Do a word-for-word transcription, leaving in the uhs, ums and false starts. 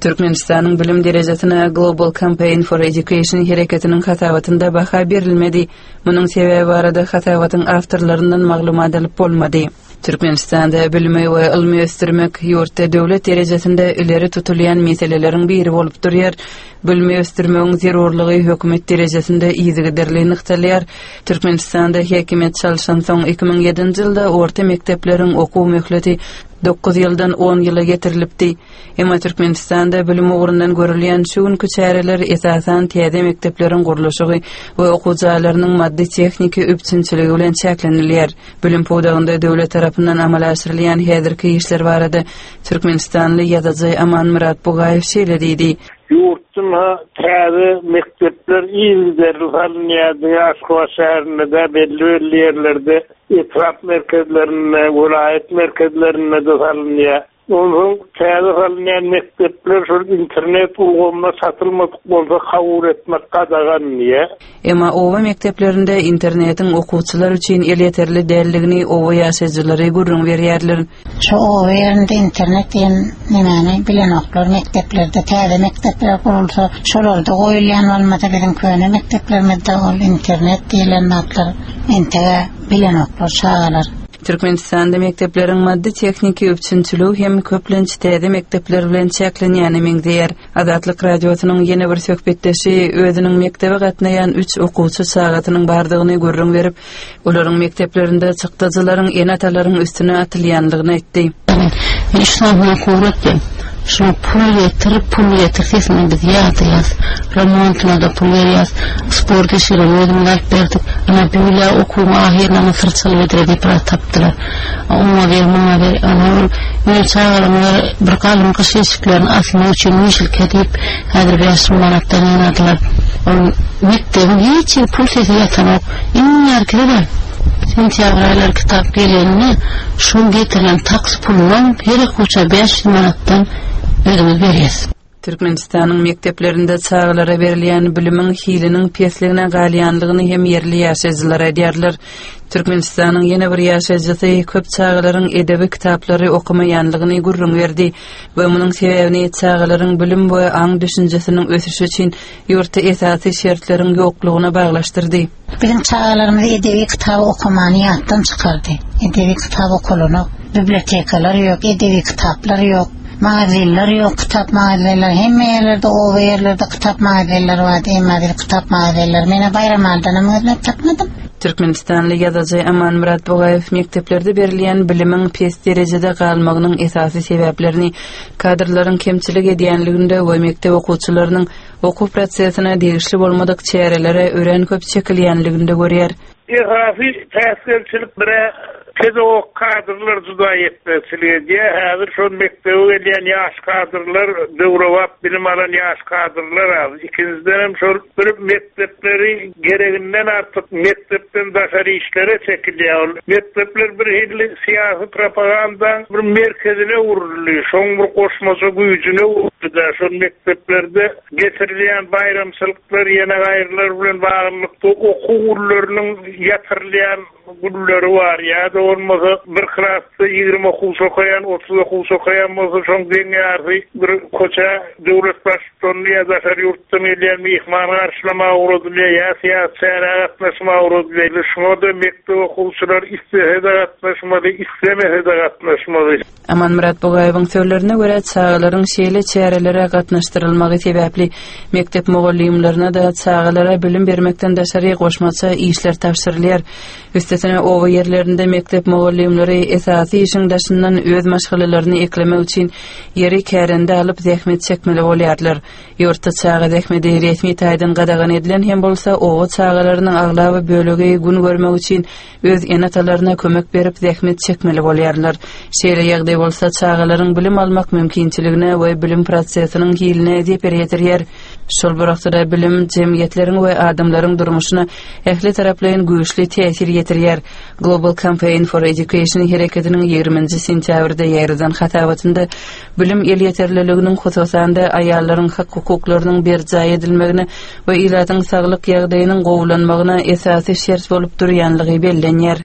Türkmenistan'ın bilim derejesine Global Campaign for Education hareketinin hatavatında baha berilmedi. Bunun sebebi barada hatavatın avtorlarından maglumat alıp bolmady. Türkmenistan'da bilimi we ilmi östirmek ýurtda döwlet derejesinde ileri tutulýan meselelerin biri bolup durýar. Bilimi östirmegiň zerurlygy hökümet derejesinde ýygyderli nyktalýar. Türkmenistan'da häkimet çalşan soň iki ming ýedinji ýylda orta mektepleriň okuw möhleti dokuz ýyldan on ýyla getirilipdi. Emma Türkmenistan'da bilim ugrundan görülýän şu günkü çäreler esasan täze mektepleriň gurulşy we okuwjalarynyň maddi texniki üpçünçiligi bilen çäklenilýär. Bilim podagynda döwlet tarapyndan amal aşyrylýan häzirki işler barada Türkmenistanly ýazyjy Aman Murat Bugaýew şeýlediydi. Yurtun ha täze mektepler ýygyderli Aşgabat şäherinde belli belli ýerlerde etraf merkezlerine, vilayet merkezlerine de salınýar. Onun täze salınýan mektepler şu internet ulgamına satylmadyk bolsa kabul etmek gadaganýar. Emma owa mekteplerinde internetin okuwçylar üçin ýeterli dälligini owa ýaşajylary görüň berýärler. Şu owa ýerinde internet diýen nimeni bilen oklar mekteplerde täze mektepler kurulsa şolarda goýulýan bolmasa bizim köne mekteplerimizde ol internet diýilen matlar entege bilen oklar şagalar. Türkmenistan'da mektepleriň maddi texniki üpçünçiligi hem köplençi täze mektepler bilen çäklenýäni meňzeýär. Azatlyk radiosynyň ýene bir söhbetdeşi özüniň mektebe gatnaýan üç okuwçy sagatynyň bardygyny görüň berip, olaryň mekteplerinde çykdyjylaryň enatalaryň üstüne atylýanlygyny aýtdy. İşlemine kuvvetli. Şu pul getirip pul getirtesini biz yapacağız. Remontuna da pul vereceğiz. Spor işleri ödümler verdik. Ama böyle okuma ahirine fırçalı ödedi para taptılar. Ona ver, ona ver. Ona ver. Çağırımlar bir kalım kışı eşiklerini asma için işlik edip hadir bir asıl manattan yanadılar. Mektebin hiç pul sesi yatan o. İnni arkadaşlar. Sentyabraylar kitap gelenini şun getirilen taks pulundan her koça beş manattan ödümüz berýäs. Türkmenistan'ın mekteplerinde çağlara berilýän bilimiň hiliniň pesligine galýanlygyny hem yerli ýaşaýjylar aýdýarlar. Türkmenistan'ın ýene bir ýaşaýjysy köp çağlaryň edebi kitaplary okumaýanlygyny görüň berdi we munyň sebäbini çağlaryň bilim we aň düşünjesiniň ösüşi üçin ýurtda esasy şertleriň ýoklugyna baglaşdyrdy. Bizim çağlarymyz edebi kitap okumany ýatdan çykardy. Edebi kitap okulyny, bibliotekalar ýok, edebi kitaplar ýok. Magazinler yok, kitap magazinler. Hemme yerlerde, o yerlerde kitap magazinler var. Emmadir kitap magazinler. Mene bayram aldana mızlap takmadım. Türkmenistanly ýazyjy Aman Murat Bugaýew mekteplerde berilýän bilimiň pes derejede galmagynyň esasy sebäplerini kadrlaryň kemçilik edýänliginde we mektep okuwçylarynyň okuw prosesine degişli bolmadyk çärelere ören köp çekilýänliginde görýär. Esasy täsirçilik bire pedagog kadrlar juda ýetmezligi, häzir şu mektebe gelýän ýaş kadrlar, döwrewap bilim alan ýaş kadrlar az. İkinciden hem şu bir mektepleri gereginden artyk mektepden daşary işlere çekilýär. Mektepler bir hilli siyasi propaganda bir merkezine urulýar. Şoň bir koşmaça güýjüne urulýar. Şu mekteplerde getirilýän bayramçylyklar, ýene gaýrlar bilen baglykda okuwlarynyň ýatyrilýän gulları var ya da olmasa bir klasda ýigirme okuwçy okayan, otuz okuwçy okayan bolsa şoň deňärdi bir koça döwlet başçylygyny ýa-da ýurtdan gelýän mehman garşylama uğradylýar, ýa siýasat gatnaşma uğradylýar. Şoňa da mektep okuwçylar istehede gatnaşmady, istemehede gatnaşmady. Aman Murat Bugaýewiň sözlerine görä çağlaryň şeýle çärelere gatnaşdyrylmagy sebäpli mektep mugallimlerine da çağlara bilim bermekden daşary goşmaça işler tapşyrylýar. Üstesine owa yerlerinde mektep mugallimleri esasy işiň daşyndan öz maşgalalaryny eklemek üçin ýeri kärende alyp zähmet çekmeli bolýarlar. Ýurtda çağa zähmeti resmi taýdan gadagan edilen hem bolsa owa çağalarynyň aglaby bölegi gün görmek üçin öz enatalaryna kömek berip zähmet çekmeli bolýarlar. Şeýle ýagdaý bolsa çağalaryň bilim almak mümkinçiligine we bilim prosesiniň hiline zepir ýetirýär. Şol birakda bilim jemgyýetleriň we adamlaryň durmuşyna ähli taraplaryň güýçli täsir ýetirýär. Global Campaign for Education hareketiniň ýigrimинчи sentýabrda ýarylan hatabatynda bilim el ýeterliliginiň hususanda aýallaryň hak hukuklarynyň berjay edilmegine we ilatyň saglyk ýagdaýynyň gowulanmagyna esasy şert bolup durýanlygy bellenýär.